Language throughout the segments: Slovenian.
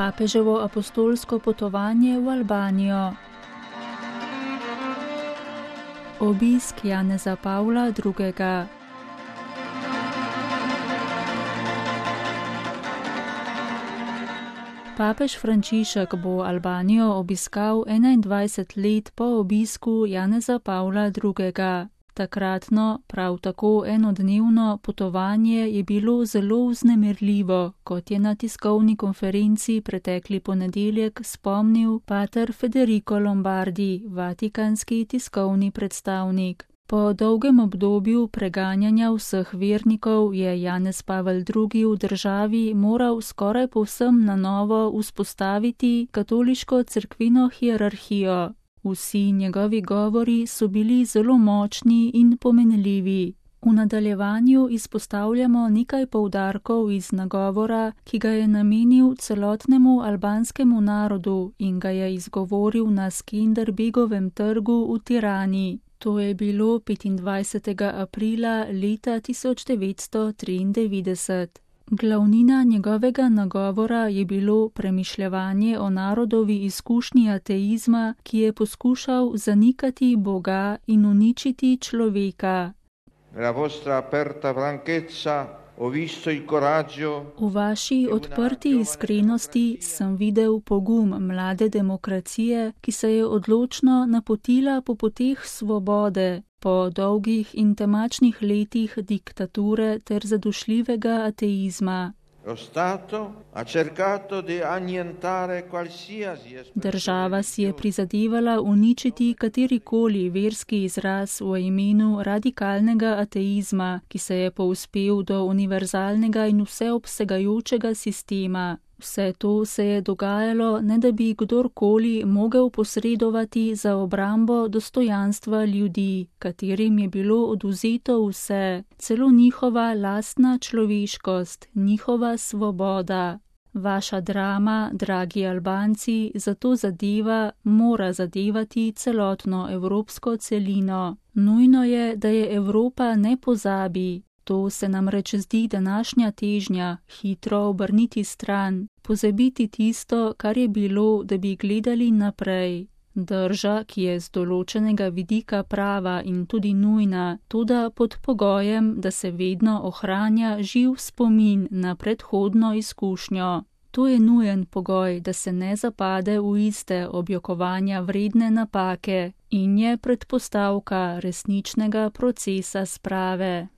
Papeževo apostolsko potovanje v Albanijo. Obisk Janeza Pavla II. Papež Frančišek bo Albanijo obiskal 21 let po obisku Janeza Pavla II. Takratno, prav tako enodnevno potovanje je bilo zelo vznemirljivo, kot je na tiskovni konferenci pretekli ponedeljek spomnil pater Federico Lombardi, vatikanski tiskovni predstavnik. Po dolgem obdobju preganjanja vseh vernikov je Janez Pavel II. V državi moral skoraj povsem na novo vzpostaviti katoliško cerkveno hierarhijo. Vsi njegovi govori so bili zelo močni in pomenljivi. V nadaljevanju izpostavljamo nekaj poudarkov iz nagovora, ki ga je namenil celotnemu albanskemu narodu in ga je izgovoril na Skenderbegovem trgu v Tirani. To je bilo 25. aprila leta 1993. Glavnina njegovega nagovora je bilo premišljevanje o narodovi izkušnji ateizma, ki je poskušal zanikati Boga in uničiti človeka. V vaši odprti iskrenosti sem videl pogum mlade demokracije, ki se je odločno napotila po poteh svobode, po dolgih in temačnih letih diktature ter zadušljivega ateizma. Država si je prizadevala uničiti katerikoli verski izraz v imenu radikalnega ateizma, ki se je povzpel do univerzalnega in vseobsegajočega sistema. Vse to se je dogajalo, ne da bi kdorkoli mogel posredovati za obrambo dostojanstva ljudi, katerim je bilo odvzeto vse, celo njihova lastna človeškost, njihova svoboda. Vaša drama, dragi Albanci, zato mora zadevati celotno evropsko celino. Nujno je, da je Evropa ne pozabi. To se namreč zdi današnja težnja, hitro obrniti stran, pozabiti tisto, kar je bilo, da bi gledali naprej. Drža, ki je z določenega vidika prava in tudi nujna, toda pod pogojem, da se vedno ohranja živ spomin na predhodno izkušnjo. To je nujen pogoj, da se ne zapade v iste objokovanja vredne napake in je predpostavka resničnega procesa sprave.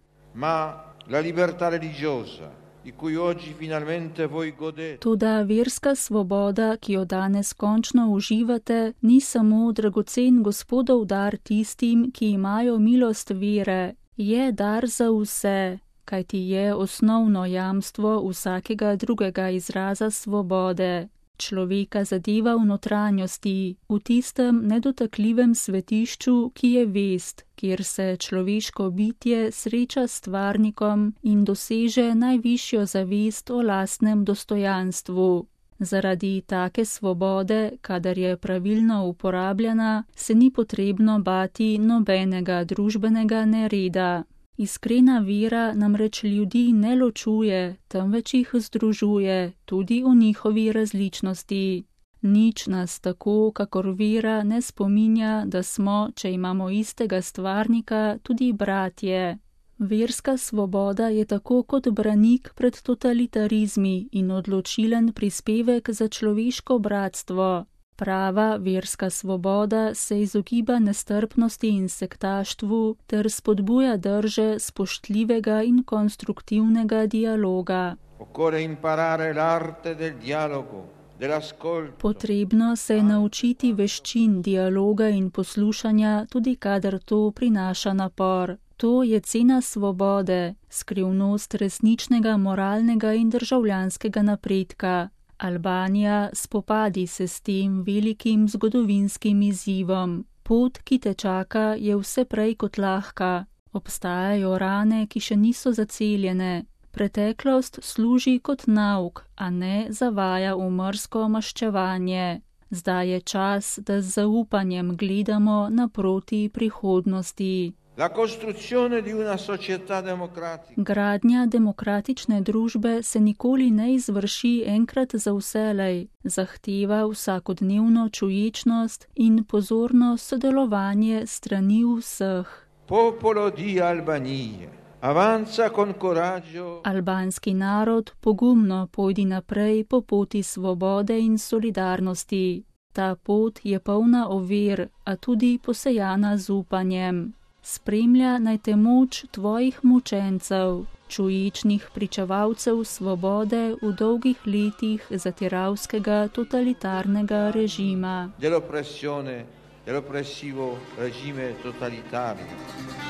Toda verska svoboda, ki jo danes končno uživate, ni samo dragocen Gospodov dar tistim, ki imajo milost vere, je dar za vse, kajti je osnovno jamstvo vsakega drugega izraza svobode. Človeka zadeva v notranjosti, v tistem nedotakljivem svetišču, ki je vest, kjer se človeško bitje sreča s stvarnikom in doseže najvišjo zavest o lastnem dostojanstvu. Zaradi take svobode, kadar je pravilno uporabljena, se ni potrebno bati nobenega družbenega nereda. Iskrena vera namreč ljudi ne ločuje, temveč jih združuje, tudi v njihovi različnosti. Nič nas tako, kakor vera, ne spominja, da smo, če imamo istega stvarnika, tudi bratje. Verska svoboda je tako kot branik pred totalitarizmi in odločilen prispevek za človeško bratstvo. Prava verska svoboda se izogiba nestrpnosti in sektaštvu ter spodbuja drže spoštljivega in konstruktivnega dialoga. Potrebno se je naučiti veščin dialoga in poslušanja, tudi kadar to prinaša napor. To je cena svobode, skrivnost resničnega moralnega in državljanskega napredka. Albanija spopadi se s tem velikim zgodovinskim izzivom. Pot, ki te čaka, je vse prej kot lahka. Obstajajo rane, ki še niso zaceljene. Preteklost služi kot nauk, a ne zavaja v mrsko maščevanje. Zdaj je čas, da z zaupanjem gledamo naproti prihodnosti. Gradnja demokratične družbe se nikoli ne izvrši enkrat za vselej, zahteva vsakodnevno čuječnost in pozorno sodelovanje strani vseh. Popolo di Albanije, avanza con coraggio. Albanski narod pogumno pojdi naprej po poti svobode in solidarnosti. Ta pot je polna ovir, a tudi posejana z upanjem. Spremlja naj te moč tvojih mučencev, čuječnih pričevalcev svobode v dolgih letih zatiralskega totalitarnega režima. Dell'oppressivo regime totalitario.